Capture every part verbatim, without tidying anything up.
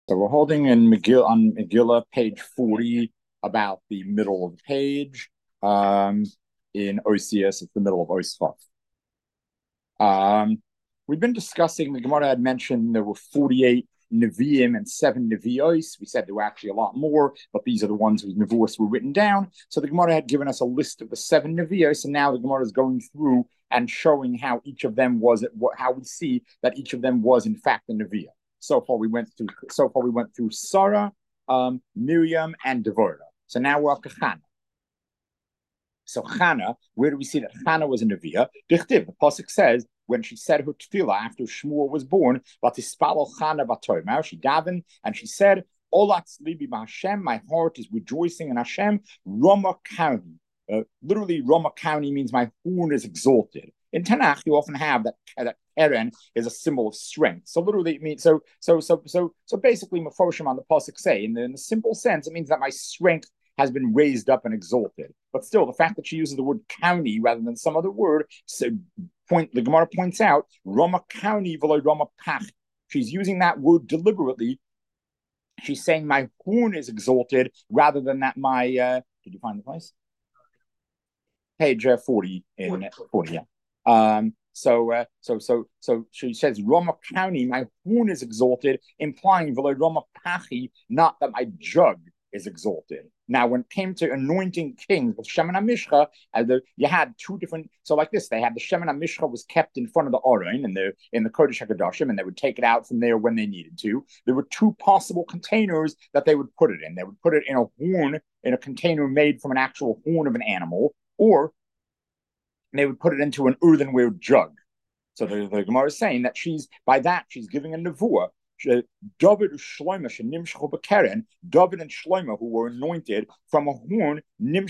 So we're holding in McGill on Megillah, page forty, about the middle of the page. Um, in O C S, it's the middle of Osfaf. Um, we've been discussing, the Gemara had mentioned there were forty-eight Nevi'im and seven Nevi'os. We said there were actually a lot more, but these are the ones whose Nevuos were written down. So the Gemara had given us a list of the seven Nevi'os, and now the Gemara is going through and showing how each of them was, how we see that each of them was in fact a Nevi'ah. So far we went through. So far we went through Sarah, um, Miriam, and Devorah. So now we're up to Hannah. So Hannah, where do we see that Hannah was a Nevi'ah? Dichtiv, the pasuk says when she said her tefillah after Shmuel was born, "Vatispalel Hannah batomer," she davened and she said, "Olatz libi b'Hashem," my heart is rejoicing in Hashem. Rama County, uh, literally Rama County means my horn is exalted. In Tanakh, you often have that that Eren is a symbol of strength. So literally, it means so so so so so basically, Mefoshim on the pasuk say, in the, in the simple sense, it means that my strength has been raised up and exalted. But still, the fact that she uses the word county rather than some other word, so point the Gemara points out, Rama county v'lo Rama pach. She's using that word deliberately. She's saying my horn is exalted rather than that my. Uh, did you find the place? Page uh, forty in forty. Yeah. Um, so, uh, so, so, so she says, Rama County, my horn is exalted, implying V'lo Rama Pachi, not that my jug is exalted. Now, when it came to anointing kings with Shemen HaMishcha, uh, the, you had two different. So, like this, they had the Shemen HaMishcha was kept in front of the Aron and the in the Kodesh HaKadoshim, and they would take it out from there when they needed to. There were two possible containers that they would put it in. They would put it in a horn, in a container made from an actual horn of an animal, or they would put it into an earthenware jug. So the, the Gemara is saying that she's, by that, she's giving a nevuah. David and Shlomo, David and Shlomo, who were anointed from a horn,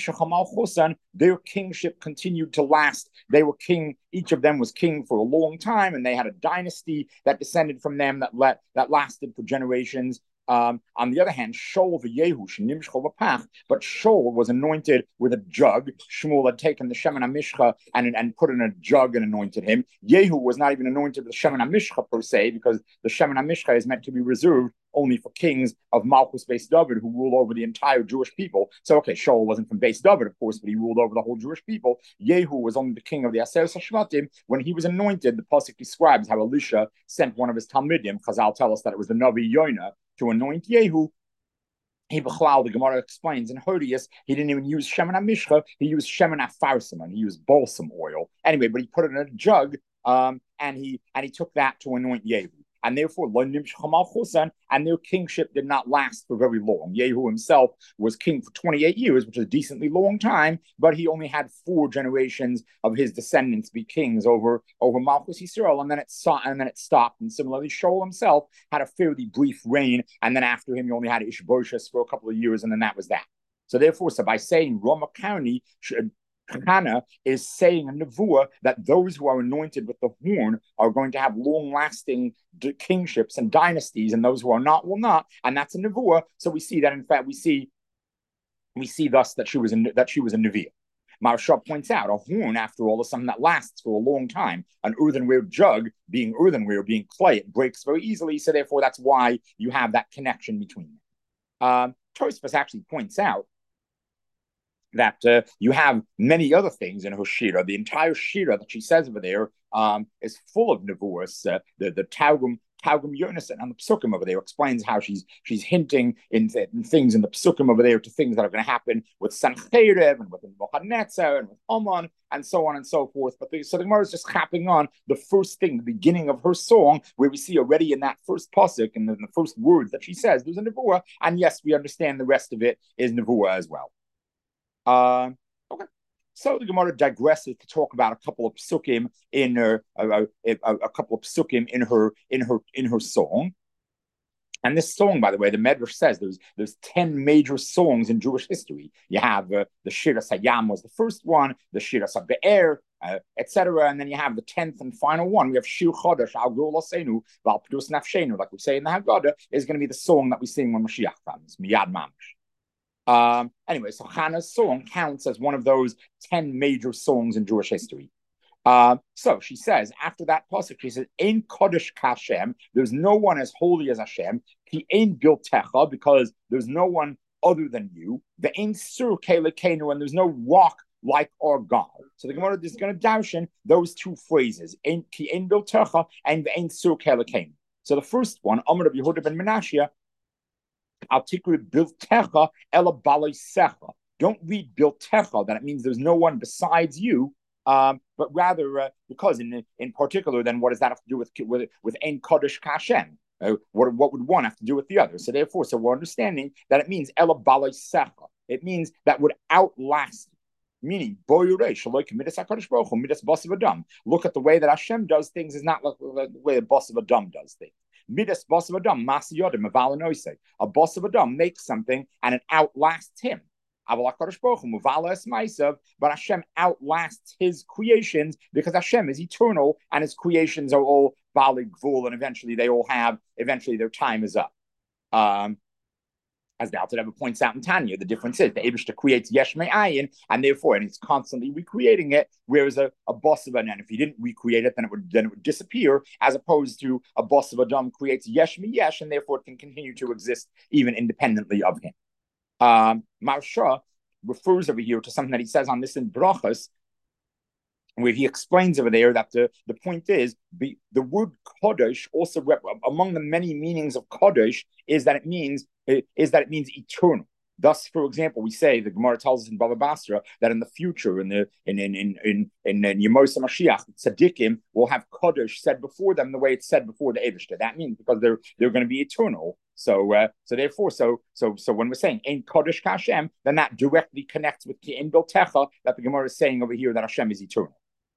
their kingship continued to last. They were king, each of them was king for a long time, and they had a dynasty that descended from them that let, that lasted for generations. Um, on the other hand, Shaul v'Yehu shenimshcho v'pach, but Shaul was anointed with a jug. Shmuel had taken the Shemen HaMishcha and, and put in a jug and anointed him. Yehu was not even anointed with the Shemen HaMishcha per se, because the Shemen HaMishcha is meant to be reserved only for kings of Malchus Beis David who rule over the entire Jewish people. So, okay, Shaul wasn't from Beis David, of course, but he ruled over the whole Jewish people. Yehu was only the king of the Aseret HaShvatim. When he was anointed, the pasuk describes how Elisha sent one of his Talmidim. Chazal tell us that it was the Navi Yonah to anoint Yehu. He b'chlal, the Gemara explains in Hodius, he didn't even use Shemen HaMishcha, he used Shemen HaFarsimon, he used balsam oil. Anyway, but he put it in a jug, um, and he and he took that to anoint Yehu. And therefore, and their kingship did not last for very long. Yehu himself was king for twenty-eight years, which is a decently long time, but he only had four generations of his descendants be kings over, over Malchus Yisrael, and then it saw, and then it stopped. And similarly, Shaul himself had a fairly brief reign, and then after him, you only had Ishbosheth for a couple of years, and then that was that. So therefore, so by saying Rama County should, Hannah is saying a nevuah that those who are anointed with the horn are going to have long-lasting kingships and dynasties, and those who are not will not. And that's a nevuah. So we see that, in fact, we see we see thus that she was a, that she was a neviah. Maharsha points out a horn, after all, is something that lasts for a long time. An earthenware jug, being earthenware, being clay, it breaks very easily. So therefore, that's why you have that connection between them. Um, Tosfos actually points out that uh, you have many other things in her shira. The entire shira that she says over there um, is full of nevuos. Uh, the the Targum Targum Yonasan on the psukim over there explains how she's she's hinting in, in things in the psukim over there to things that are going to happen with Sancheiriv and with Nebuchadnezzar and with Haman and so on and so forth. But the, so the Gemara is just capping on the first thing, the beginning of her song, where we see already in that first pasuk and in the first words that she says there's a nevuah, and yes, we understand the rest of it is nevuah as well. Uh, okay, so the Gemara digresses to talk about a couple of psukim in her, uh, a, a couple of psukim in her, in her, in her song. And this song, by the way, the Medrash says there's there's ten major songs in Jewish history. You have uh, the Shiras Hayam was the first one, the Shiras HaBe'er, uh, et cetera, and then you have the tenth and final one. We have Shir Chodesh Al Gul Asenu Val Pidus Nafshenu, like we say in the Haggadah, is going to be the song that we sing when Mashiach comes, Miyad Mamish. Um, anyway, so Hannah's song counts as one of those ten major songs in Jewish history. Uh, so she says, after that pasuk, she says, "Ein kodesh kashem." There's no one as holy as Hashem. Ki ein biltecha, because there's no one other than you. The ein sur kelekenu, and there's no rock like our God. So the Gemara is going to darshan those two phrases, "Ein ki ein biltecha" and "the ein sur kelekenu." So the first one, Amar Rabbi Yehuda ben Menashe, Al tikri biltecha ela balei. Don't read biltecha that it means there's no one besides you. Um, but rather, uh, because in in particular, then what does that have to do with with with Ein Kodesh Kashem? Uh, what what would one have to do with the other? So therefore, so we're understanding that it means Ela Balei Secha. It means that would outlast. Meaning, look at the way that Hashem does things is not like the way a boss of Adam does things. Midas boss of Adam, Masi Yodim, a boss of Adam makes something and it outlasts him. But Hashem outlasts his creations because Hashem is eternal and his creations are all Bali Gvul, and eventually they all have, eventually their time is up. Um, as the Alter Rebbe points out in Tanya, the difference is the Eibishter creates Yesh Me'ayin, and therefore, and he's constantly recreating it, whereas a, a boss of Adam, and if he didn't recreate it, then it would then it would disappear, as opposed to a boss of Adam creates Yesh Me'yesh, and therefore it can continue to exist even independently of him. Um, Marsha refers over here to something that he says on this in Brachas, where he explains over there that the, the point is the, the word Kodesh also rep, among the many meanings of Kodesh is that it means is that it means eternal. Thus, for example, we say the Gemara tells us in Baba Basra that in the future, in the in in in in in, in Yemos Mashiach, Tzaddikim will have Kodesh said before them the way it's said before the Eibishter. That means because they're they're going to be eternal. So, uh, so therefore, so so so when we're saying Ein Kodesh Kashem, then that directly connects with Ki Ein Biltecha that the Gemara is saying over here that Hashem is eternal.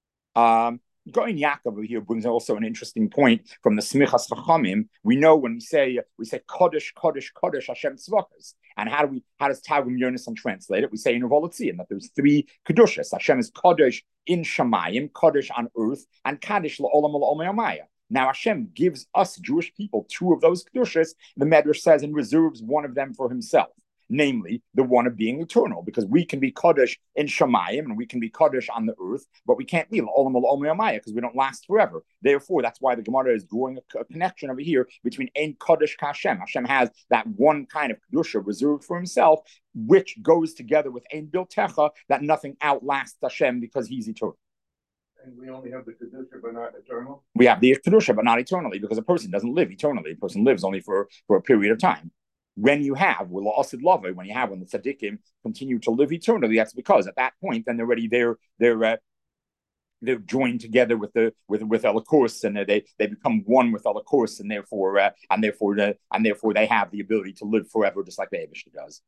Um, Going Yaakov over here brings also an interesting point from the Smichas Chachamim. We know when we say we say Kodesh, Kodesh, Kodesh, Hashem Tzvakas, and how do we how does Targum Yonasan translate it? We say in Uvolotzian that there's three kedushas. Hashem is Kodesh in Shamayim, Kodesh on earth, and Kadesh la'olam la'omayamaya. Now Hashem gives us Jewish people two of those kedushas. The Medrash says and reserves one of them for Himself. Namely, the one of being eternal, because we can be Kodesh in Shamayim and we can be Kodesh on the earth, but we can't be Olam Omayamaya because we don't last forever. Therefore, that's why the Gemara is drawing a, a connection over here between Ein Kodesh Kashem. Hashem has that one kind of Kedusha reserved for himself, which goes together with Ein Biltecha, that nothing outlasts Hashem because he's eternal. And we only have the Kedusha, but not eternal? We have the Kedusha, but not eternally, because a person doesn't live eternally. A person lives only for, for a period of time. When you have, when you have, when the tzaddikim continue to live eternally, that's because at that point, then they're already they're they're uh, they're joined together with the with with Elikos, and they they become one with Elikos, and therefore uh, and therefore uh, and therefore they have the ability to live forever, just like the Eibishter does.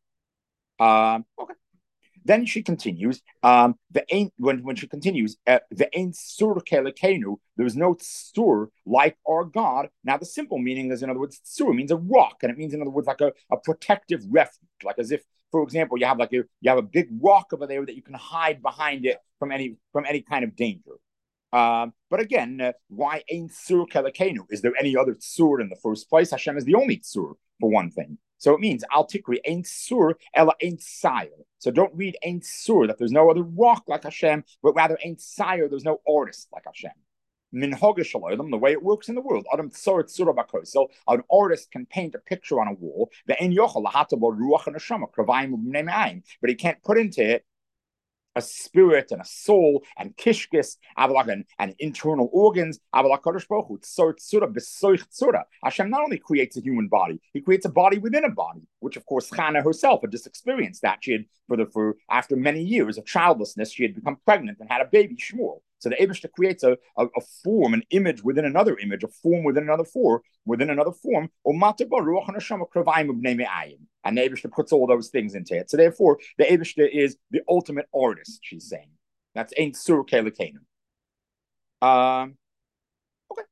Um, okay. Then she continues. Um, the ain't when when she continues, uh, the ain't sur kelekenu. There's no sur like our God. Now the simple meaning is, in other words, sur means a rock, and it means, in other words, like a, a protective refuge, like as if, for example, you have like a you have a big rock over there that you can hide behind it from any from any kind of danger. Um, but again, uh, why ain't sur kelekenu? Is there any other sur in the first place? Hashem is the only sur, for one thing. So it means al tikri ain't sur ella ain't sire. So don't read ain't sur that there's no other rock like Hashem, but rather ain't sire, there's no artist like Hashem. Minhoga shalom, the way it works in the world. Adam tsoret surah bakosel. An artist can paint a picture on a wall. The ein yochel lahatabo ruach and neshama kravayim ubnei, but he can't put into it a spirit and a soul and kishkis and, and internal organs. Hashem not only creates a human body, he creates a body within a body, which of course Chana herself had just experienced that. She had, for the for after many years of childlessness, she had become pregnant and had a baby, Shmuel. So the Eibishter creates a, a, a form, an image within another image, a form within another form, within another form. And the Eibishter puts all those things into it. So therefore, the Eibishter is the ultimate artist, she's saying. That's Ein Sur Kelekenu. Um, okay.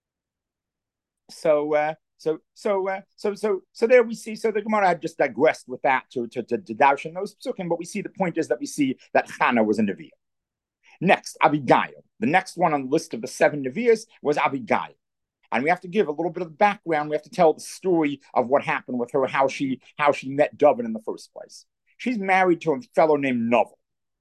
So, uh, so, so, uh, so, so, so there we see. So the Gemara had just digressed with that to to to, to Darshan those psukim, but we see the point is that we see that Chana was a Neviah. Next, Abigail. The next one on the list of the seven Neviahs was Abigail. And we have to give a little bit of the background. We have to tell the story of what happened with her, how she how she met David in the first place. She's married to a fellow named Novel.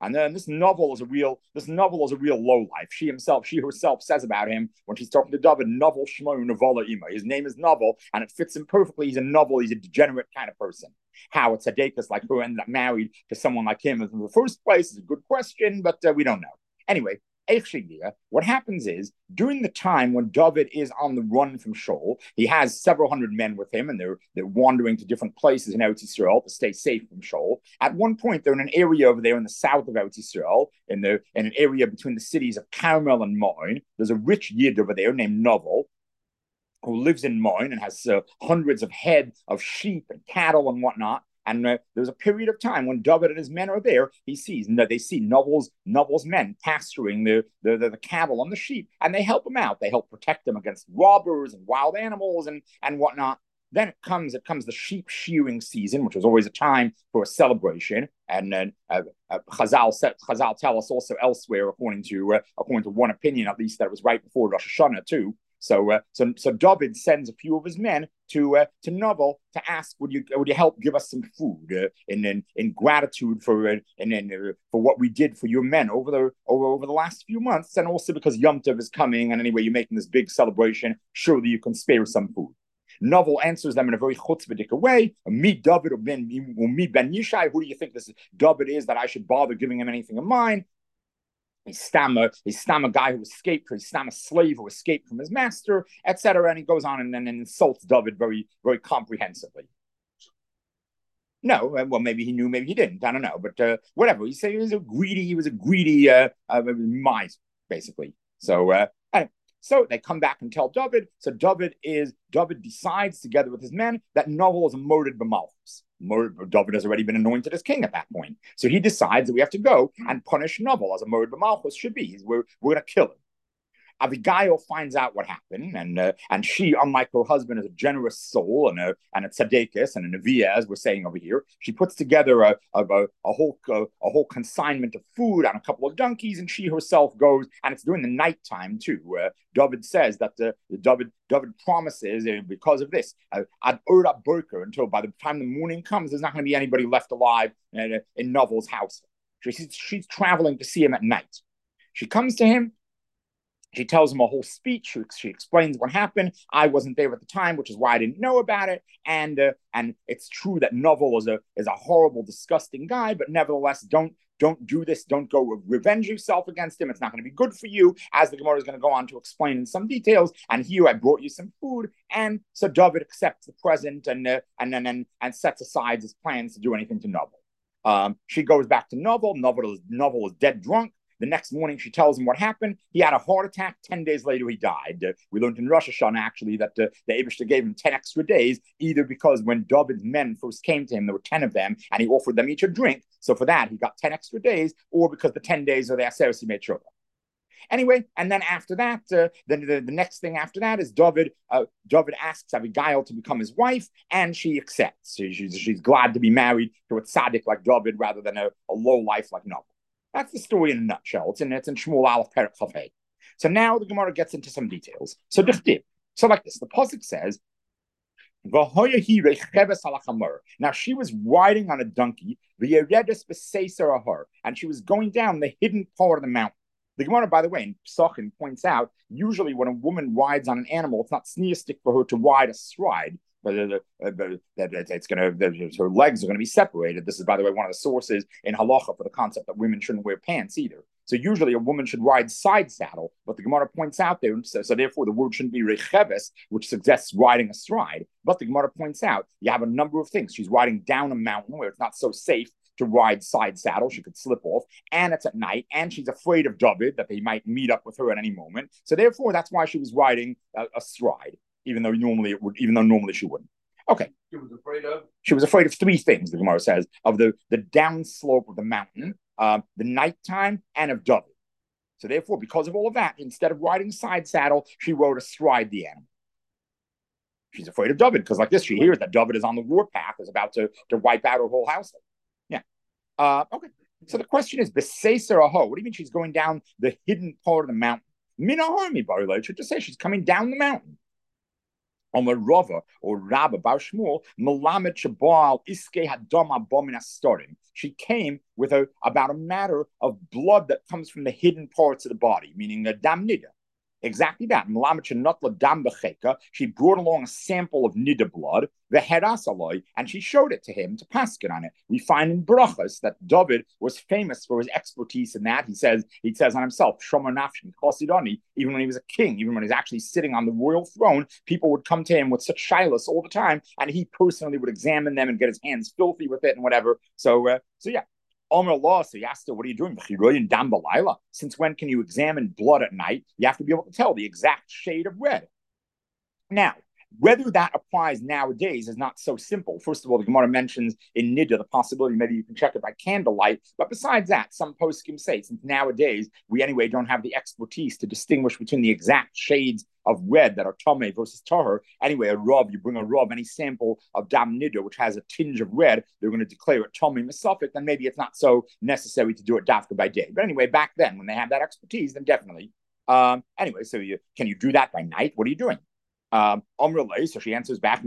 And then this novel is a real, this novel is a real low life. She himself, she herself says about him when she's talking to David, Novel Shmo Novola Ima. His name is Novel, and it fits him perfectly. He's a novel, he's a degenerate kind of person. How it's Tzaddikus like who ended up married to someone like him in the first place is a good question, but uh, we don't know. Anyway, what happens is, during the time when David is on the run from Shaul, he has several hundred men with him, and they're they're wandering to different places in Eretz Yisrael to stay safe from Shaul. At one point, they're in an area over there in the south of Eretz Yisrael, in the in an area between the cities of Carmel and Moin. There's a rich Yid over there named Novel, who lives in Moin and has uh, hundreds of head of sheep and cattle and whatnot. And uh, there's a period of time when David and his men are there. He sees, they see Novel's, Novel's men pasturing the, the, the, the cattle and the sheep, and they help him out. They help protect them against robbers and wild animals and, and whatnot. Then it comes, it comes the sheep shearing season, which was always a time for a celebration. And then uh, uh, Chazal, Chazal tell us also elsewhere, according to uh, according to one opinion at least, that it was right before Rosh Hashanah too. So, uh, so, so David sends a few of his men to uh, to Novel to ask, would you would you help give us some food uh, in, in in gratitude for uh, and in, uh, for what we did for your men over the over over the last few months, and also because Yom Tov is coming, and anyway you're making this big celebration, surely you can spare some food. Novel answers them in a very chutzpahdik way. Me, David, or Ben, me, Ben Yishai. Who do you think this David is that I should bother giving him anything of mine? He's stam a, he's stam a guy who escaped, he's stam a slave who escaped from his master, et cetera. And he goes on and then insults David very, very comprehensively. No, well, maybe he knew, maybe he didn't. I don't know, but uh, whatever. He said he was a greedy, he was a greedy uh, uh, miser, basically. So, uh, anyway, so they come back and tell David. So David is David decides together with his men that Novel is a murdered b'malchus. David has already been anointed as king at that point. So he decides that we have to go and punish Novel as a murdered b'malchus should be. He's, we're we're going to kill him. Abigail finds out what happened, and uh, and she, unlike her husband, is a generous soul and a and a tzaddikus and a neviah, as we're saying over here. She puts together a a, a whole a, a whole consignment of food on a couple of donkeys, and she herself goes, and it's during the nighttime too. Uh, David says that uh, David David promises uh, because of this uh, ad ura burker, until by the time the morning comes, there's not going to be anybody left alive in, in Novel's house. She's she's traveling to see him at night. She comes to him. She tells him a whole speech. She explains what happened. I wasn't there at the time, which is why I didn't know about it. And uh, and it's true that Novel is a is a horrible, disgusting guy, but nevertheless, don't don't do this. Don't go revenge yourself against him. It's not going to be good for you, as the Gemara is going to go on to explain in some details. And here I brought you some food. And so David accepts the present and uh, and then and, and sets aside his plans to do anything to Novel. Um, she goes back to Novel. Novel is Novel is dead drunk. The next morning, she tells him what happened. He had a heart attack. Ten days later, he died. Uh, we learned in Rosh Hashanah, actually, that uh, the Eibishter gave him ten extra days, either because when David's men first came to him, there were ten of them, and he offered them each a drink. So for that, he got ten extra days, or because the ten days are the Aseret Made Anyway, and then after that, uh, then the, the next thing after that is David. Uh, David asks Abigail to become his wife, and she accepts. She, she's, she's glad to be married to a tzaddik like David rather than a, a low life like Novel. That's the story in a nutshell. It's in it's in Shmuel Aleph Perek Chafei. So now the Gemara gets into some details. So dichtiv. So like this, the pasuk says, now she was riding on a donkey, and she was going down the hidden part of the mountain. The Gemara, by the way, in Pesachim points out, usually when a woman rides on an animal, it's not sneistic for her to ride a stride. That it's going to, her legs are going to be separated. This is, by the way, one of the sources in halacha for the concept that women shouldn't wear pants either. So usually a woman should ride side saddle, but the Gemara points out there, so, so therefore the word shouldn't be recheves, which suggests riding astride. But the Gemara points out you have a number of things. She's riding down a mountain where it's not so safe to ride side saddle. She could slip off, and it's at night, and she's afraid of David, that they might meet up with her at any moment. So therefore, that's why she was riding uh, astride. Even though normally it would, even though normally she wouldn't. Okay. She was afraid of? She was afraid of three things, the Gemara says, of the, the downslope of the mountain, uh, the nighttime, and of David. So therefore, because of all of that, instead of riding side saddle, she rode astride the animal. She's afraid of David, because like this, she hears that David is on the warpath, is about to, to wipe out her whole household. Yeah. Uh, okay. So the question is, B'seiser aho, what do you mean she's going down the hidden part of the mountain? Mina harmi barilay, should just say she's coming down the mountain. Omer Rava or Rabba Bar Shmuel, Melamed Shabal Iske Hadama Bomin Astorim. She came with a about a matter of blood that comes from the hidden parts of the body, meaning the dam nida. Exactly that. She brought along a sample of nida blood, the herasaloi, and she showed it to him to paskin on it. We find in Brachas that David was famous for his expertise in that. He says he says on himself, Shomer Nafshin Chosidoni, even when he was a king, even when he was actually sitting on the royal throne, people would come to him with such shilas all the time, and he personally would examine them and get his hands filthy with it and whatever. So, uh, so yeah. Omer Law, so he asked her, what are you doing? Since when can you examine blood at night? You have to be able to tell the exact shade of red. Now, whether that applies nowadays is not so simple. First of all, the Gemara mentions in Nida the possibility maybe you can check it by candlelight. But besides that, some poskim say, since nowadays we anyway don't have the expertise to distinguish between the exact shades of red that are Tomei versus Tahor. Anyway, a Rav, you bring a Rav, any sample of Dam Nida, which has a tinge of red, they're going to declare it Tomei Mesafik, then maybe it's not so necessary to do it Dafka by day. But anyway, back then, when they have that expertise, then definitely. Um, anyway, so you can you do that by night? What are you doing? Um, so she answers back,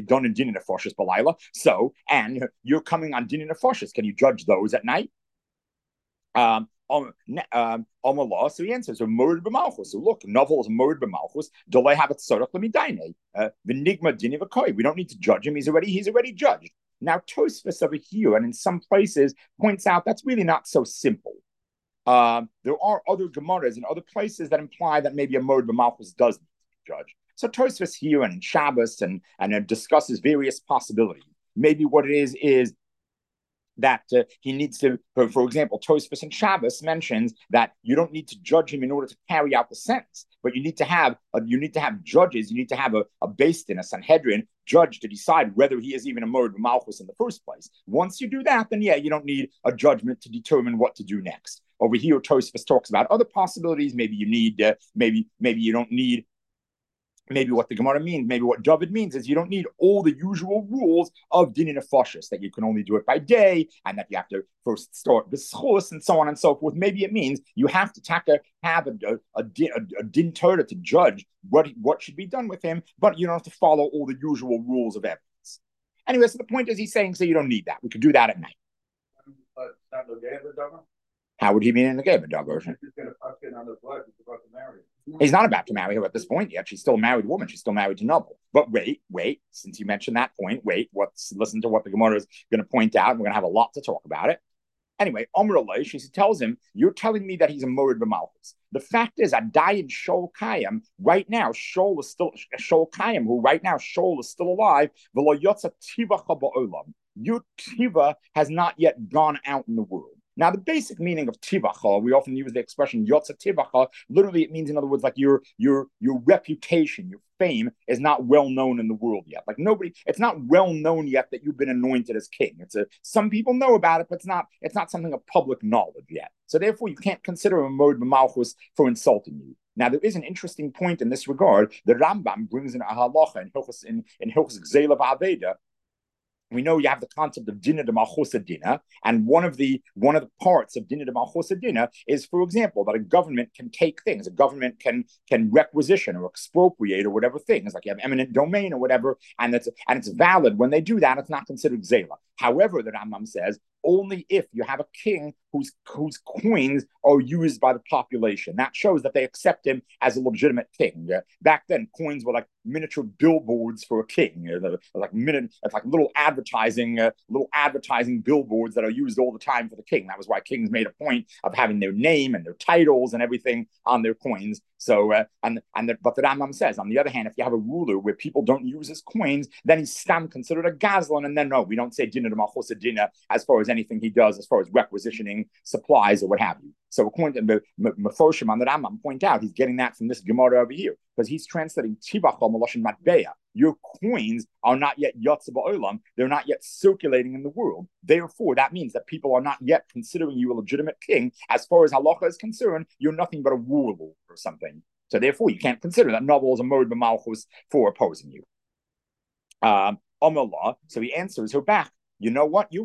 so, and you're coming on din nefashis. Can you judge those at night? Um, um, um, so he answers, so morid b'malchus. So look, novel is morid b'malchus. Dolay have it sorach l'midaine. V'nigma din v'koi. We don't need to judge him. He's already he's already judged. Now Tosfos over here and in some places points out that's really not so simple. Um, there are other gemaras in other places that imply that maybe a morid b'malchus does need to be judged. So Tosfos here and in Shabbos and and it discusses various possibilities. Maybe what it is is that uh, he needs to, for, for example, Tosfos and Shabbos mentions that you don't need to judge him in order to carry out the sentence, but you need to have uh, you need to have judges, you need to have a, a Beis Din, a Sanhedrin judge to decide whether he is even a Morid B'Malchus in the first place. Once you do that, then yeah, you don't need a judgment to determine what to do next. Over here, Tosfos talks about other possibilities. Maybe you need, uh, maybe maybe you don't need. Maybe what the Gemara means, maybe what David means is you don't need all the usual rules of din nefashis, that you can only do it by day and that you have to first start b'schus and so on and so forth. Maybe it means you have to taka, have a, a, a, din, a, a din Torah to judge what, what should be done with him, but you don't have to follow all the usual rules of evidence. Anyway, so the point is he's saying, so you don't need that. We could do that at night. How would he be in the game, Doug version? He's not about to marry her at this point yet. She's still a married woman. She's still married to Noble. But wait, wait. Since you mentioned that point, wait. What's listen to what the Gemara is going to point out. And we're going to have a lot to talk about it. Anyway, Omer Alei, she tells him, "You're telling me that he's a Morid B'Malchus. The fact is, Adai and Shol Kayim right now. Shol is still Shol Kayim, who right now Shol is still alive. V'lo yotza tivacha ba'olam. Your tiva has not yet gone out in the world." Now, the basic meaning of tivacha, we often use the expression yotza tivacha. Literally, it means, in other words, like your your your reputation, your fame is not well known in the world yet. Like nobody, it's not well known yet that you've been anointed as king. It's a some people know about it, but it's not it's not something of public knowledge yet. So therefore, you can't consider a Morid B'Malchus for insulting you. Now, there is an interesting point in this regard. The Rambam brings in a halacha in Hilchos in, in Hilchos Gzela V'Aveda. We know you have the concept of Dinah de Malchusa Dinah, and one of the one of the parts of Dinah de Malchusa Dinah is, for example, that a government can take things, a government can can requisition or expropriate or whatever things, like you have eminent domain or whatever, and it's and it's valid. When they do that, it's not considered Zela. However, the Rambam says only if you have a king whose whose coins are used by the population. That shows that they accept him as a legitimate king. Yeah? Back then, coins were like miniature billboards for a king. You know, like minute, it's like little advertising, uh, little advertising billboards that are used all the time for the king. That was why kings made a point of having their name and their titles and everything on their coins. So, uh, and and the, but the Rambam says, on the other hand, if you have a ruler where people don't use his coins, then he's stam considered a gazlan, and then no, we don't say dinah de malchusa dinah as far as anything he does, as far as requisitioning supplies or what have you. So according to Mefoshim on the Rambam point out, he's getting that from this Gemara over here, because he's translating Tivach Maloshin Matbeya. Your coins are not yet Yotze Ba'olam, they're not yet circulating in the world. Therefore, that means that people are not yet considering you a legitimate king. As far as halacha is concerned, you're nothing but a warlord or something. So therefore, you can't consider that novel as a Morid B'Malchus for opposing you. Um, so he answers her back. You know what? You're right.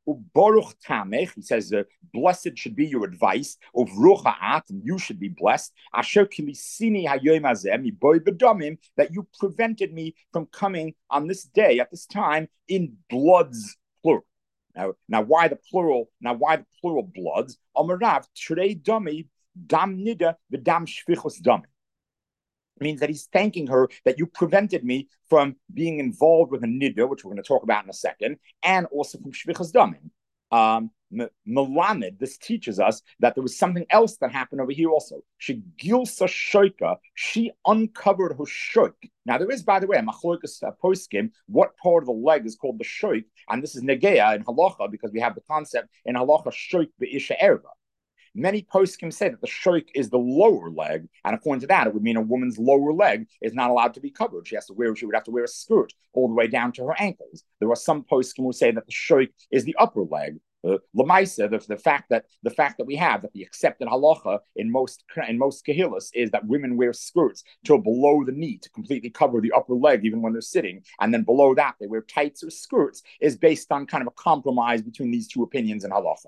Baruch Tamech, he says, uh, blessed should be your advice. Of Ruchaat, and you should be blessed. Asher kilisini hayom hazeh miboy bedomim, that you prevented me from coming on this day, at this time, in bloods, plural. Now, now why the plural? Now, why the plural bloods? Amarav, Trei Dami, Dam Nida, the Dam Shvichos Dami. Means that he's thanking her that you prevented me from being involved with a nida, which we're going to talk about in a second, and also from shvichas damim. Um, Melamed, this teaches us that there was something else that happened over here also. She gilsa shoika, she uncovered her shoik. Now there is, by the way, a machlokas poskim, what part of the leg is called the shoik, and this is negeya in halacha because we have the concept in halacha shoik be'isha erva. Many poskim say that the shoik is the lower leg, and according to that, it would mean a woman's lower leg is not allowed to be covered. She has to wear, she would have to wear a skirt all the way down to her ankles. There are some poskim who say that the shoik is the upper leg. Uh, Lamaisa, the, the fact that the fact that we have that the accepted halacha in most in most kahillas is that women wear skirts till below the knee to completely cover the upper leg even when they're sitting, and then below that they wear tights or skirts, is based on kind of a compromise between these two opinions in halacha.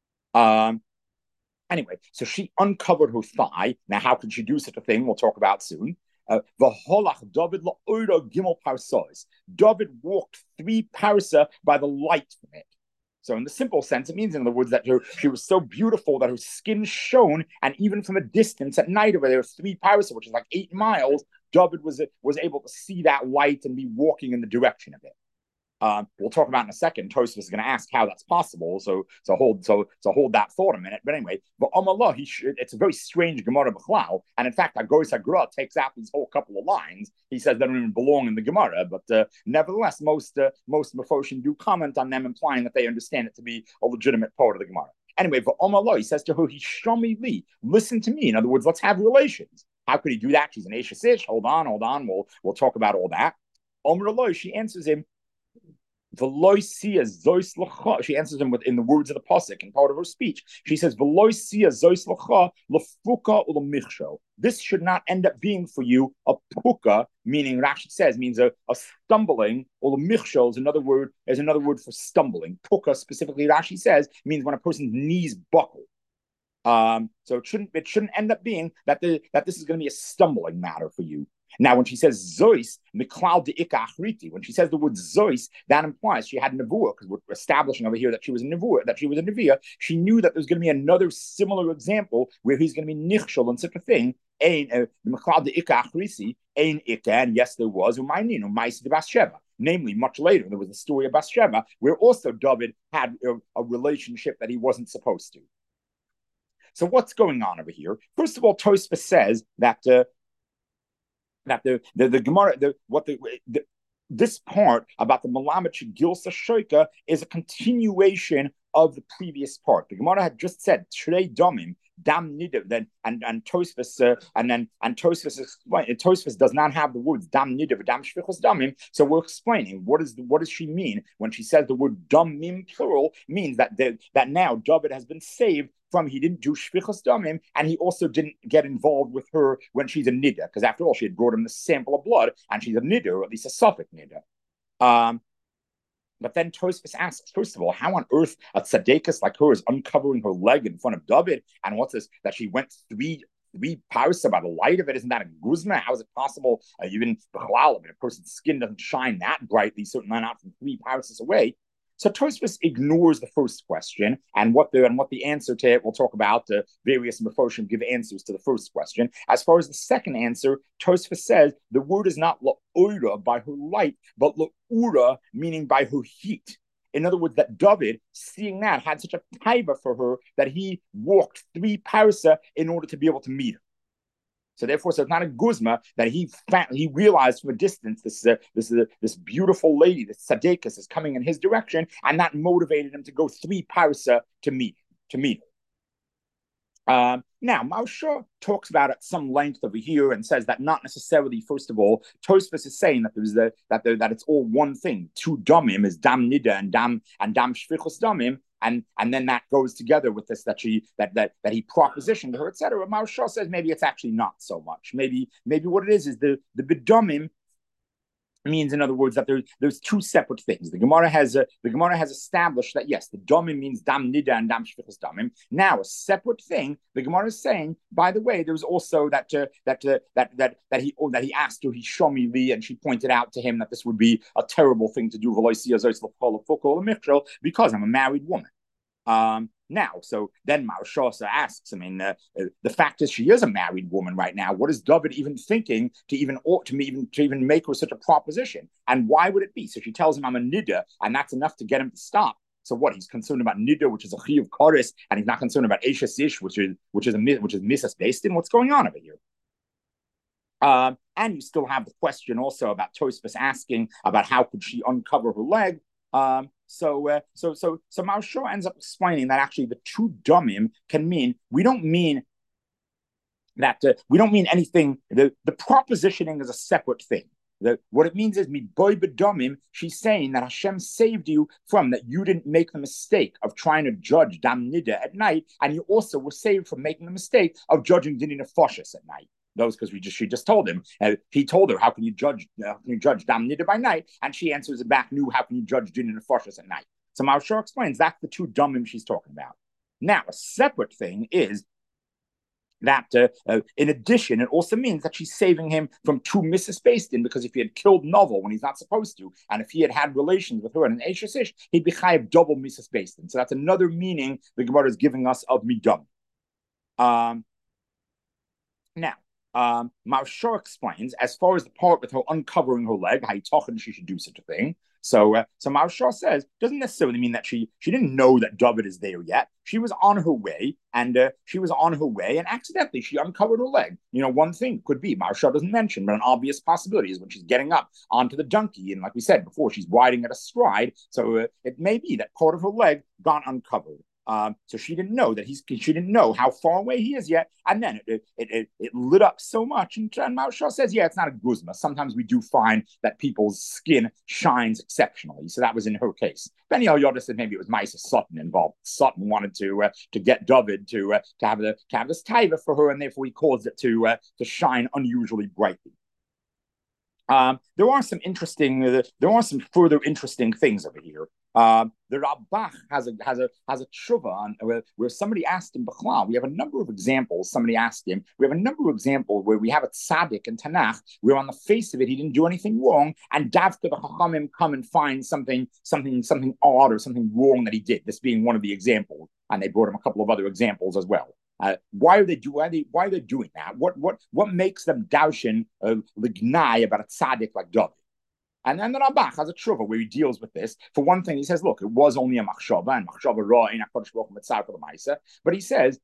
Um, Anyway, so she uncovered her thigh. Now, how could she do such a thing? We'll talk about soon. Uh, David gimel parsos. David walked three parsa by the light from it. So in the simple sense, it means, in other words, that her, she was so beautiful that her skin shone, and even from a distance at night over there, three parsa, which is like eight miles, David was, was able to see that light and be walking in the direction of it. Uh, we'll talk about in a second. Tosfos is going to ask how that's possible. So, so hold, so, so hold that thought a minute. But anyway, but Amallah, he should, it's a very strange Gemara B'chlal, and in fact, Agoris Hagra takes out these whole couple of lines. He says they don't even belong in the Gemara, but uh, nevertheless, most uh, most Mefoshim do comment on them, implying that they understand it to be a legitimate part of the Gemara. Anyway, for Amallah, he says to her, "Hishami li, listen to me." In other words, let's have relations. How could he do that? She's an Ashes Ish. Hold on, hold on. We'll we'll talk about all that. Amrullah, she answers him. She answers him with in the words of the pasuk in part of her speech. She says, "This should not end up being for you a puka," meaning Rashi says means a, a stumbling, or the michshol is another word is another word for stumbling. Puka specifically, Rashi says, means when a person's knees buckle. Um, so it shouldn't it shouldn't end up being that the that this is going to be a stumbling matter for you. Now, when she says Zois, Miklal de Ika Achriti, when she says the word Zois, that implies she had Nevuah, because we're establishing over here that she was a Nevuah, that she was a Neviah. She knew that there's going to be another similar example where he's going to be Nichshol and such a thing. Miklal de Ika Achriti, Ein Ika, and yes, there was, Umaynin, Umais de Bathsheba. Namely, much later, there was the story of Bathsheba, where also David had a, a relationship that he wasn't supposed to. So what's going on over here? First of all, Tosfos says that uh, that the the, the Gemara, the, what the, the this part about the Melamed Gilsa Shoika is a continuation of the previous part. The Gemara had just said Trei Domim, Dam Nidav, then and and Tosfos uh, and then and Tosfos Tosfos does not have the words Dam Nidav, Dam Shvichos Damim. So we're explaining what is the, what does she mean when she says the word Damim plural means that the, that now David has been saved from he didn't do shvichas damim, and he also didn't get involved with her when she's a nida, because after all, she had brought him the sample of blood, and she's a nida, or at least a suffix nida. Um, but then Tosfos asks, first of all, how on earth a tzaddikus like her is uncovering her leg in front of David, and what's this, that she went three three parsa by the light of it? Isn't that a guzma? How is it possible? Uh, even b'chlal, I mean, a person's skin doesn't shine that brightly, certainly not from three parsas away. So Tosfos ignores the first question, and what the and what the answer to it. We'll talk about the uh, various Mefoshim give answers to the first question. As far as the second answer, Tosfos says the word is not la'ura by her light, but la'ura meaning by her heat. In other words, that David, seeing that, had such a taiva for her that he walked three parsa in order to be able to meet her. So therefore, so it's not a guzma that he found, he realized from a distance this uh, this uh, this beautiful lady, this tzaddikus, is coming in his direction, and that motivated him to go three parsa to meet to meet her. Um, now, Mausha talks about it at some length over here and says that not necessarily. First of all, Tosfos is saying that there's the that there, that it's all one thing. Two damim is dam nida and dam and dam shvichos damim. And and then that goes together with this that she that that that he propositioned her, et cetera. Maharsha says maybe it's actually not so much. Maybe maybe what it is is the the bedumim means, in other words, that there's there's two separate things. The Gemara has uh, the Gemara has established that yes, the domim means dam nida and dam shvichas damim. Now, a separate thing, the Gemara is saying. By the way, there's also that uh, that uh, that that that he oh, that he asked her, he shomi li, and she pointed out to him that this would be a terrible thing to do because I'm a married woman. Um, now, so then Marsha asks, I mean, uh, uh, the fact is she is a married woman right now. What is David even thinking to even ought to even to even make her such a proposition? And why would it be? So she tells him I'm a nida, and that's enough to get him to stop. So what? He's concerned about nida, which is a chi of chorus, and he's not concerned about eshes ish, which is which is a which is misas based in. What's going on over here? Um, and you still have the question also about Tosfos asking about how could she uncover her leg. Um, so, uh, so, so, so Marsha ends up explaining that actually the two domim can mean we don't mean that uh, we don't mean anything. The the propositioning is a separate thing. The, what it means is midboy bedomim. She's saying that Hashem saved you from that. You didn't make the mistake of trying to judge dam nida at night, and you also were saved from making the mistake of judging dinin nefashos at night. Those because we just she just told him. Uh, he told her, "How can you judge? Uh, how can you judge dam nida by night?" And she answers it back, "New. How can you judge dinin nefashos at night?" So Marsha explains that's the two domim she's talking about. Now, a separate thing is that uh, uh, in addition, it also means that she's saving him from two misses based in, because if he had killed Novel when he's not supposed to, and if he had had relations with her and an Eshes Ish, he'd be chayav double misses based in. So that's another meaning the Gemara is giving us of midam. Um, now, um, Marsha explains, as far as the part with her uncovering her leg, how talking she should do such a thing. So, uh, so Marsha says doesn't necessarily mean that she she didn't know that David is there yet. She was on her way, and uh, she was on her way, and accidentally she uncovered her leg. You know, one thing could be Marsha doesn't mention, but an obvious possibility is when she's getting up onto the donkey, and like we said before, she's riding at a stride. So uh, it may be that part of her leg got uncovered. Um, so she didn't know that he's. She didn't know how far away he is yet, and then it it it, it lit up so much. And, and Marsha says, "Yeah, it's not a guzma. Sometimes we do find that people's skin shines exceptionally." So that was in her case. Ben Yoda said maybe it was Maisa Sutton involved. Sutton wanted to uh, to get David to uh, to have the to have this taiva for her, and therefore he caused it to uh, to shine unusually brightly. Um, there are some interesting. Uh, there are some further interesting things over here. Um, the Rabbach has a has a has a tshuva on where, where somebody asked him B'chlal. We have a number of examples. Somebody asked him. We have a number of examples where we have a tzaddik in Tanakh where on the face of it he didn't do anything wrong, and davka the chachamim come and find something something something odd or something wrong that he did. This being one of the examples, and they brought him a couple of other examples as well. Uh, why are they do? Why are they why are they doing that? What what what makes them daushin uh, lignai about a tzaddik like David? And then the Rabbach has a tshuva where he deals with this. For one thing, he says, look, it was only a machshava, and machshava ra in HaKadosh Baruch Hu mitzar for the ma'isa. But he says,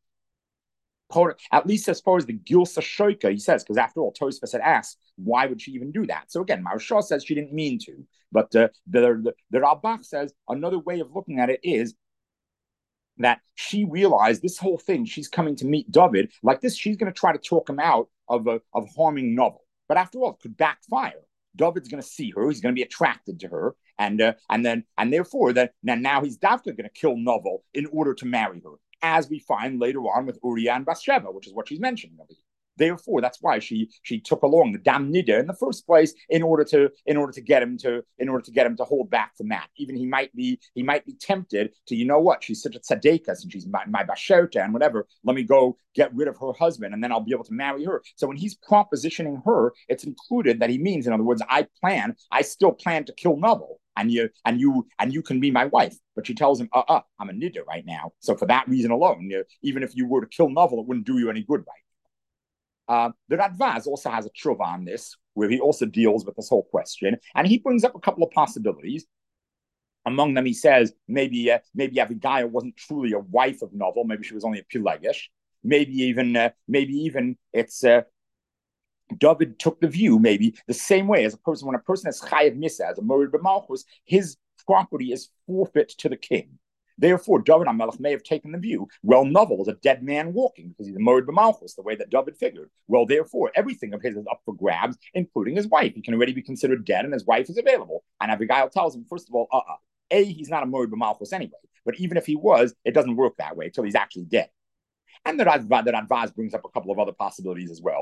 at least as far as the gilsa shoika, he says, because after all, Tosfos had asked, why would she even do that? So again, Marsha says she didn't mean to. But uh, the, the, the Rabbach says another way of looking at it is that she realized this whole thing, she's coming to meet David, like this, she's going to try to talk him out of, uh, of harming Novel. But after all, it could backfire. David's going to see her. He's going to be attracted to her, and uh, and then and therefore that now, now he's definitely going to kill Novel in order to marry her, as we find later on with Uriah and Bathsheba, which is what she's mentioning. Therefore, that's why she she took along the dam nida in the first place in order to in order to get him to in order to get him to hold back from that. Even he might be he might be tempted to, you know what, she's such a tzaddikas and she's my, my basherta and whatever. Let me go get rid of her husband and then I'll be able to marry her. So when he's propositioning her, it's included that he means, in other words, I plan, I still plan to kill Novel. And you and you and you can be my wife, but she tells him, "Uh, uh I'm a nida right now." So for that reason alone, you know, even if you were to kill Novel, it wouldn't do you any good, right? Uh, the Radvaz also has a tshuva on this, where he also deals with this whole question, and he brings up a couple of possibilities. Among them, he says maybe uh, maybe Abigail wasn't truly a wife of Novel, maybe she was only a pilegish. Maybe even uh, maybe even it's uh, David took the view, maybe the same way as a person when a person is chayav misa as a morid b'malchus, his property is forfeit to the king. Therefore, David HaMelech may have taken the view, well, Novel is a dead man walking because he's a morid b'malchus, the way that David figured. Well, therefore, everything of his is up for grabs, including his wife. He can already be considered dead, and his wife is available. And Abigail tells him, first of all, uh-uh. A, he's not a morid b'malchus anyway. But even if he was, it doesn't work that way until he's actually dead. And the Radvaz, the Radvaz brings up a couple of other possibilities as well.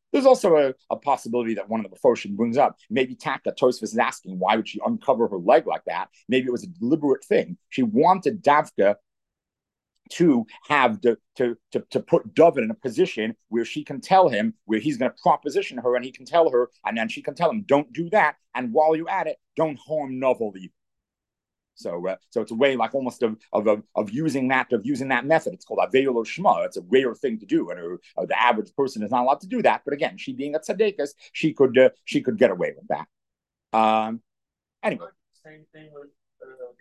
There's also a, a possibility that one of the Mefoshim brings up. Maybe Taka Tosfos is asking, why would she uncover her leg like that? Maybe it was a deliberate thing. She wanted Davka to have the, to, to to put David in a position where she can tell him, where he's going to proposition her, and he can tell her, and then she can tell him, don't do that. And while you're at it, don't harm Novel either. So, uh, so it's a way like almost of, of of of using that of using that method. It's called Aveil or Shema. It's a rare thing to do, and uh, the average person is not allowed to do that. But again, she being a tzaddikas, she could uh, she could get away with that. Um, anyway, same thing with. Uh...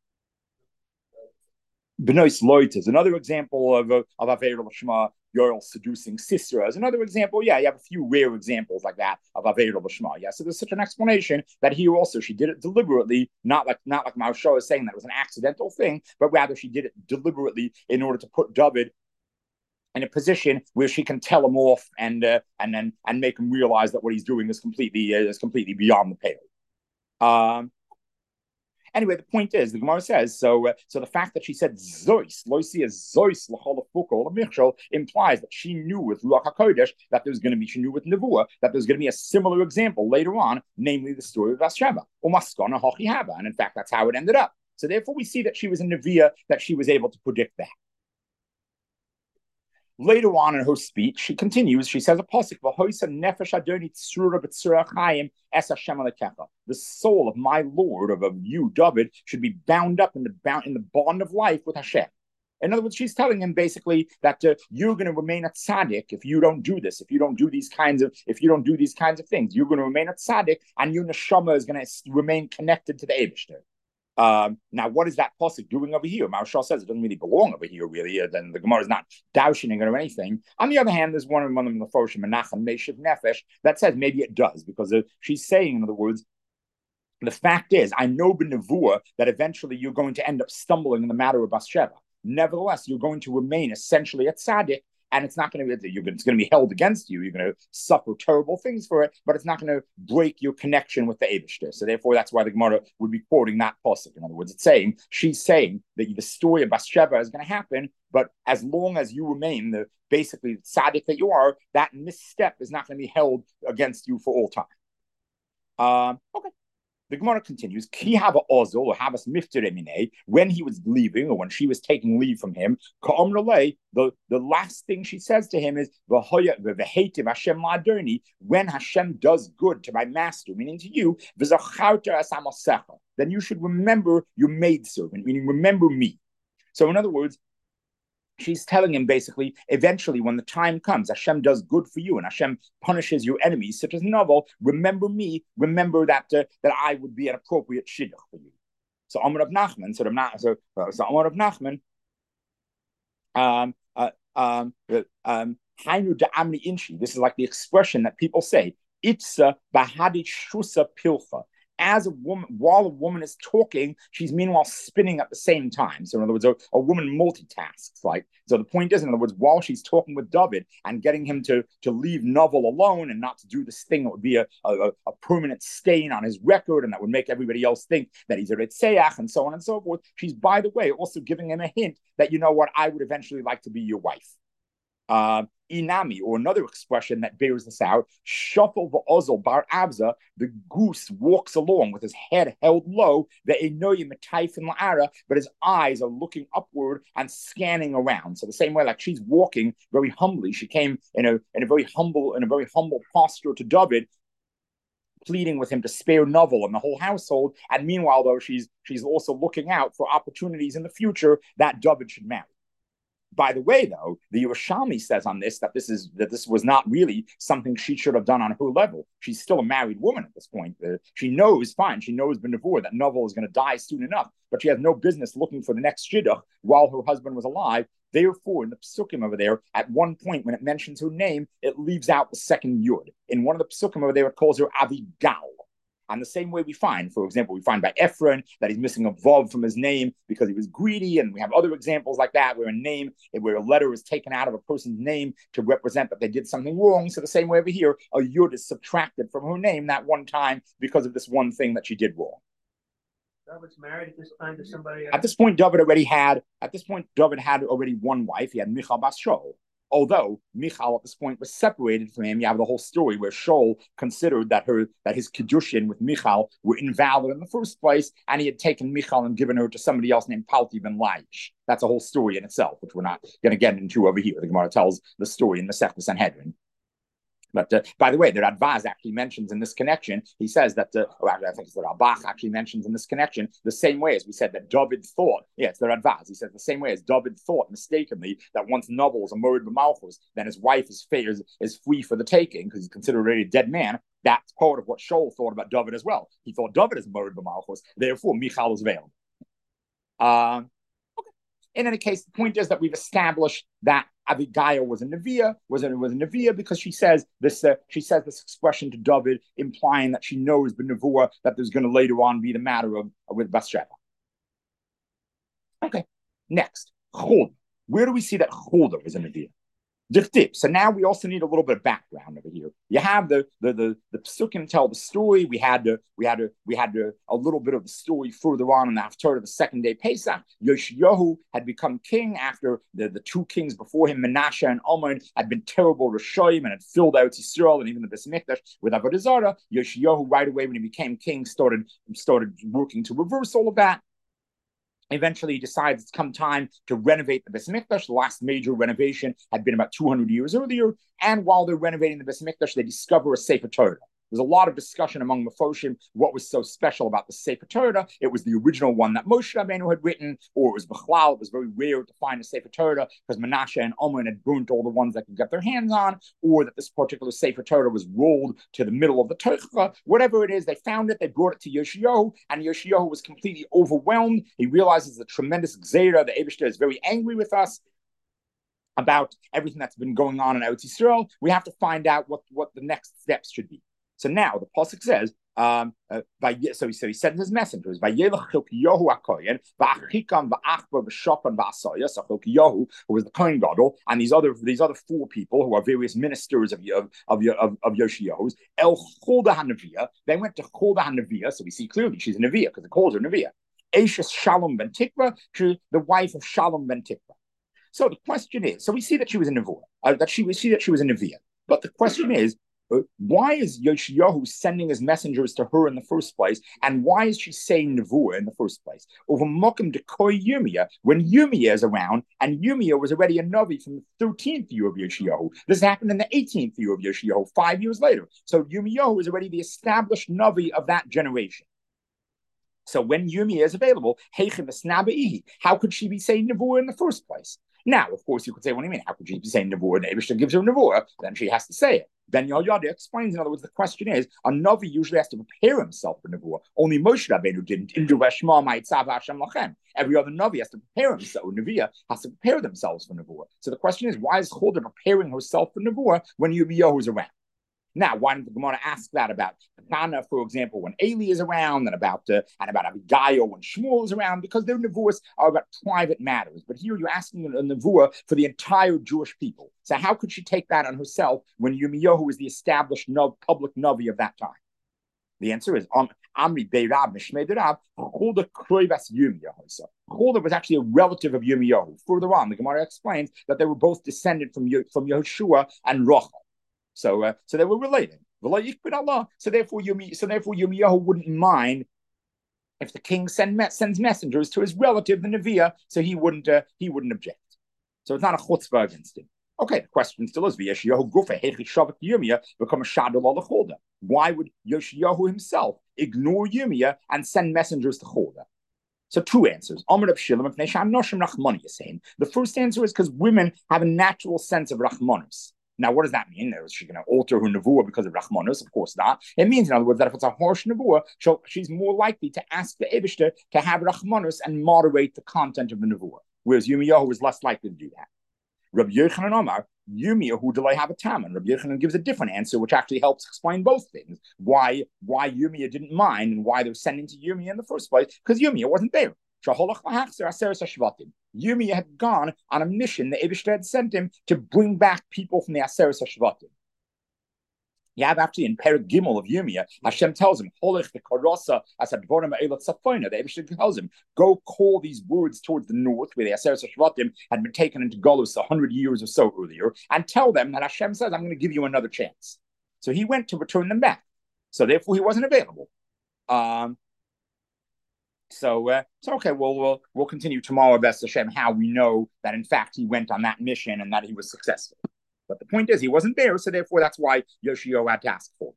Benois Loit is another example of of Aveir L'Shma. Yoel seducing Sisera is another example. Yeah, you have a few rare examples like that of Aveir L'Shma. Yeah, so there's such an explanation that here also she did it deliberately, not like not like Maharsha is saying that it was an accidental thing, but rather she did it deliberately in order to put David in a position where she can tell him off and uh, and then and make him realize that what he's doing is completely uh, is completely beyond the pale. Um, Anyway, the point is, the Gemara says, so uh, so the fact that she said Zois, Loisia Zois, L'chol Michshol, implies that she knew with Ruach HaKodesh that there's going to be, she knew with Nevuah, that there's going to be a similar example later on, namely the story of Bathsheba, Umaskana Hochi Hava. And in fact, that's how it ended up. So therefore, we see that she was a Neviah, that she was able to predict that. Later on in her speech, she continues, she says a pasuk, the soul of my Lord, of, of you, David, should be bound up in the, bound, in the bond of life with Hashem. In other words, she's telling him basically that uh, you're going to remain a tzaddik if you don't do this, if you don't do these kinds of, if you don't do these kinds of things. You're going to remain a tzaddik, and your neshama is going to remain connected to the Eibishter. Um, now, what is that pasuk doing over here? Maharsha says it doesn't really belong over here, really. Uh, then the Gemara is not dowshing it or anything. On the other hand, there's one of them, the Mefoshim Menachem Meshiv Nefesh, that says maybe it does, because uh, she's saying, in other words, the fact is, I know b'nevuah that eventually you're going to end up stumbling in the matter of Bathsheba. Nevertheless, you're going to remain essentially a tzaddik, and it's not going to be, it's going to be held against you. You're going to suffer terrible things for it, but it's not going to break your connection with the Eibishter. So therefore, that's why the Gemara would be quoting that pasuk. In other words, it's saying, she's saying that the story of Bathsheba is going to happen, but as long as you remain the basically tzaddik that you are, that misstep is not going to be held against you for all time. Um, okay. The Gemara continues, Ki hava ozol or havas mifteremine, when he was leaving or when she was taking leave from him, the, the last thing she says to him is, Hashem la'adoni, when Hashem does good to my master, meaning to you, then you should remember your maidservant, meaning remember me. So in other words, she's telling him basically, eventually, when the time comes, Hashem does good for you and Hashem punishes your enemies, such as Novel, remember me, remember that uh, that I would be an appropriate shidduch for you. So Amar of Nachman, so, so, uh, so Amar of Nachman, um, uh, um, uh, um, this is like the expression that people say, Itza bahadi shusa pilcha. As a woman, while a woman is talking, she's meanwhile spinning at the same time. So in other words, a, a woman multitasks. Like, so the point is, in other words, while she's talking with David and getting him to, to leave Novel alone and not to do this thing that would be a, a, a permanent stain on his record and that would make everybody else think that he's a Ritzeach and so on and so forth, she's, by the way, also giving him a hint that, you know what, I would eventually like to be your wife. Uh, Inami, or another expression that bears this out, Shuffle v'ozol bar abza, the goose walks along with his head held low, the enoyim taifin la'ara, but his eyes are looking upward and scanning around. So the same way, like she's walking very humbly, she came in a in a very humble in a very humble posture to David, pleading with him to spare Novel and the whole household. And meanwhile, though, she's she's also looking out for opportunities in the future that David should marry. By the way, though, the Yerushalmi says on this that this is that this was not really something she should have done on her level. She's still a married woman at this point. Uh, she knows, fine, she knows b'nevuah that Novel is going to die soon enough, but she has no business looking for the next shidduch while her husband was alive. Therefore, in the psukim over there, at one point when it mentions her name, it leaves out the second yud. In one of the psukim over there, it calls her Avigal. And the same way we find, for example, we find by Ephron that he's missing a vav from his name because he was greedy, and we have other examples like that where a name, where a letter is taken out of a person's name to represent that they did something wrong. So the same way over here, a yud is subtracted from her name that one time because of this one thing that she did wrong. David's married at this time to somebody else? At this point, David already had, at this point, David had already one wife. He had Michal Bas Shaul. Although Michal at this point was separated from him, you have the whole story where Shaul considered that her that his kedushin with Michal were invalid in the first place, and he had taken Michal and given her to somebody else named Palti ben Laish. That's a whole story in itself, which we're not going to get into over here. The Gemara tells the story in the Masechta Sanhedrin. But uh, by the way, the Radbaz actually mentions in this connection, he says that, uh, or actually, I think it's the Rabach actually mentions in this connection, the same way as we said that David thought, yeah, it's the Radbaz, he says the same way as David thought mistakenly that once Nobles are married b'malchus, then his wife is, is, is free for the taking because he's considered already a dead man. That's part of what Shaul thought about David as well. He thought David is married b'malchus, therefore Michal is veiled. Um, okay. In any case, the point is that we've established that Abigail was a Neviah, was a, was a Neviah because she says this uh, she says this expression to David, implying that she knows the Nevuah that there's going to later on be the matter of, of with Bathsheba. Okay, next, Huldah. Where do we see that Huldah was a Neviah? So now we also need a little bit of background over here. You have the the the, the Pesukim tell the story. We had to we had to we had to, a little bit of the story further on in the Haftarah of the second day Pesach. Yoshiyahu had become king after the, the two kings before him, Menashe and Amon, had been terrible Rishoyim and had filled out Yisrael and even the Beis Mikdash with Avodah Zarah. Yoshiyahu right away when he became king started started working to reverse all of that. Eventually, he decides it's come time to renovate the Beis Mikdash. The last major renovation had been about two hundred years earlier. And while they're renovating the Beis Mikdash, they discover a Sefer Torah. There's a lot of discussion among Mefoshim what was so special about the Sefer Torah. It was the original one that Moshe Rabbeinu had written, or it was Bechlal. It was very rare to find a Sefer Torah because Menashe and Amon had burnt all the ones that could get their hands on, or that this particular Sefer Torah was rolled to the middle of the Torah. Whatever it is, they found it, they brought it to Yoshiyahu, and Yoshiyahu was completely overwhelmed. He realizes the tremendous Gzeira, the Eibishter is very angry with us about everything that's been going on in Eretz Yisrael. We have to find out what, what the next steps should be. So now the pasuk says, um, uh, by, so, he, so he sends his messengers, Vayelech Hilkiyahu HaKohen, Va'achikam Va'achbar V'Shaphan Va'asaya, so Hilkiyahu, who was the Kohen Gadol, and these other these other four people who are various ministers of of of, of, of Yoshiyahu's, El Huldah HaNeviah, they went to Huldah HaNeviah, so we see clearly she's a Neviah, because it calls her Neviah. Eshes Shalom ben Tikva, she's the wife of Shalom ben Tikva. So the question is, so we see that she was a Nevuah, uh, that she we see that she was a Neviah, but the question is, Uh, why is Yoshiyahu sending his messengers to her in the first place? And why is she saying Nevuah in the first place? Over Mokim de Koi Yumia, when Yumia is around, and Yumia was already a Navi from the thirteenth year of Yoshiyahu. This happened in the eighteenth year of Yoshiyahu, five years later. So Yumiyahu is already the established Navi of that generation. So when Yumia is available, how could she be saying Nevuah in the first place? Now, of course, you could say, what do you mean? How could she be saying Nevuah? And Eibishter gives her Nevuah, then she has to say it. Ben Yoyada explains, in other words, the question is, a Navi usually has to prepare himself for Nevuah. Only Moshe Rabbeinu didn't. Every other Navi has to prepare himself. Neviah has to prepare themselves for Nevuah. So the question is, why is Huldah preparing herself for Nevuah when Yirmiyahu is around? Now, why didn't the Gemara ask that about Hannah, for example, when Eli is around, and about uh, and about Abigail when Shmuel is around? Because their nevuahs are about private matters. But here you're asking a nevuah for the entire Jewish people. So how could she take that on herself when Yirmiyahu is the established no, public Navi of that time? The answer is um, Amri Beirab Mishmei Derab Huldah Kroivas Yirmiyahu. Huldah was actually a relative of Yirmiyahu. Further on, the Gemara explains that they were both descended from from Yehoshua and Rachel. So, uh, so they were related. So therefore, Yumi, so therefore, Yirmiyahu wouldn't mind if the king send, sends messengers to his relative, the Neviah, so he wouldn't, uh, he wouldn't object. So it's not a chutzpah against him. Okay, the question still is: Yoshiyahu Gufa Hechi Shavat Yirmiyah become a Shadol ala Huldah? Why would Yoshiyahu himself ignore Yirmiyah and send messengers to Huldah? So two answers. The first answer is because women have a natural sense of Rachmanus. Now, what does that mean? Is she going to alter her nevuah because of Rachmanus? Of course not. It means, in other words, that if it's a harsh nevuah, she's more likely to ask the Eibishter to have Rachmanus and moderate the content of the nevuah, whereas Yirmiyahu is less likely to do that. Rabbi Yochanan Omar, Yirmiyahu delay have a tam, and Rabbi Yochanan gives a different answer, which actually helps explain both things. Why, why Yirmiyah didn't mind and why they're sending to Yirmiyah in the first place, because Yirmiyah wasn't there. Yirmiyah had gone on a mission. The Eibishter had sent him to bring back people from the Aseres HaShvatim. You have actually in Perek Gimel of Yirmiyah, Hashem tells him, Holech the Karasa, as a Dvorim Eilat Safoina, the Eibishter tells him, go call these words towards the north, where the Aseret Shvatim had been taken into Golus a hundred years or so earlier, and tell them that Hashem says, I'm going to give you another chance. So he went to return them back. So therefore he wasn't available. Um, so, uh, so okay, well, we'll we'll continue tomorrow, Best Hashem, how we know that in fact he went on that mission and that he was successful. But the point is, he wasn't there, so therefore that's why Yoshio had to ask for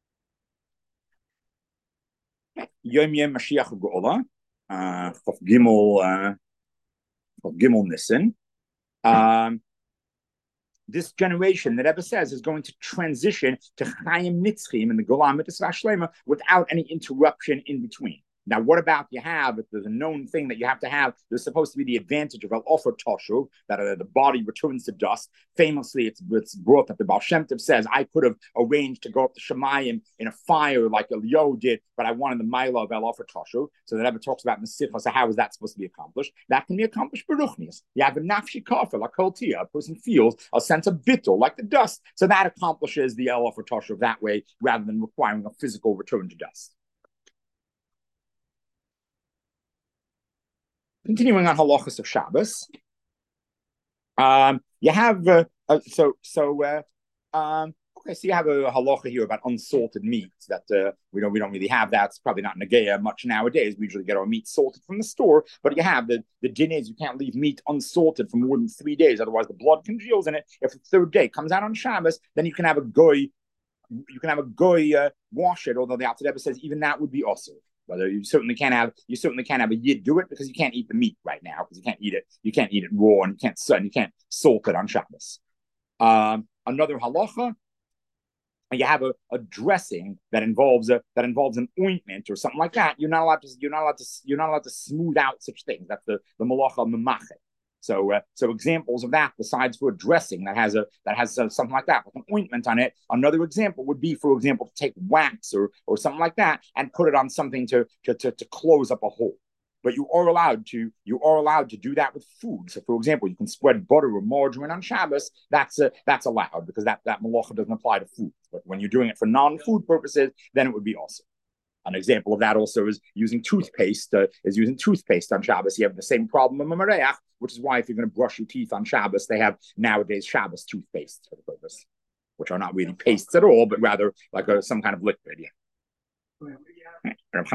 them. Yom Yom Mashiach Geola, Chof Gimel, Chof Gimel Nissen. Um, this generation, that Rebbe says, is going to transition to Chaim Nitzchim in the Golan Mitzvah Shlema without any interruption in between. Now, what about you have, if there's a known thing that you have to have, there's supposed to be the advantage of Al-Ofer Toshuv, that uh, the body returns to dust. Famously, it's, it's brought that the Baal Shem Tov says, I could have arranged to go up to Shemayim in a fire like Eliyahu did, but I wanted the Mila of Al-Ofer Toshuv. So that Rebbe talks about in the Sifra, so how is that supposed to be accomplished? That can be accomplished by Ruchnias. You have a Nafshi Kafir, like Koltia, a person feels a sense of bittul, like the dust. So that accomplishes the Al-Ofer Toshuv that way, rather than requiring a physical return to dust. Continuing on halachas of Shabbos, um, you have uh, uh, so so uh, um, okay. So you have a halacha here about unsalted meats that uh, we don't we don't really have. That's probably not negaya much nowadays. We usually get our meat salted from the store, but you have the the din is you can't leave meat unsalted for more than three days, otherwise the blood congeals in it. If the third day comes out on Shabbos, then you can have a goy, you can have a goy uh, wash it. Although the Alter Rebbe says even that would be also. Whether you certainly can't have you certainly can't have a yid do it because you can't eat the meat right now because you can't eat it you can't eat it raw and you can't and you can't salt it on Shabbos. Um, another halacha, you have a, a dressing that involves a that involves an ointment or something like that. You're not allowed to you're not allowed to you're not allowed to smooth out such things. That's the the malacha memachet. So, uh, so examples of that, besides for a dressing that has a that has uh, something like that with an ointment on it. Another example would be, for example, to take wax or or something like that and put it on something to to to, to close up a hole. But you are allowed to you are allowed to do that with food. So, for example, you can spread butter or margarine on Shabbos. That's uh, that's allowed because that that malacha doesn't apply to food. But when you're doing it for non-food purposes, then it would be also. An example of that also is using toothpaste, uh, is using toothpaste on Shabbos. You have the same problem in Mamareyach, which is why if you're going to brush your teeth on Shabbos, they have nowadays Shabbos toothpaste for the purpose, which are not really pastes at all, but rather like a, some kind of liquid. Yeah.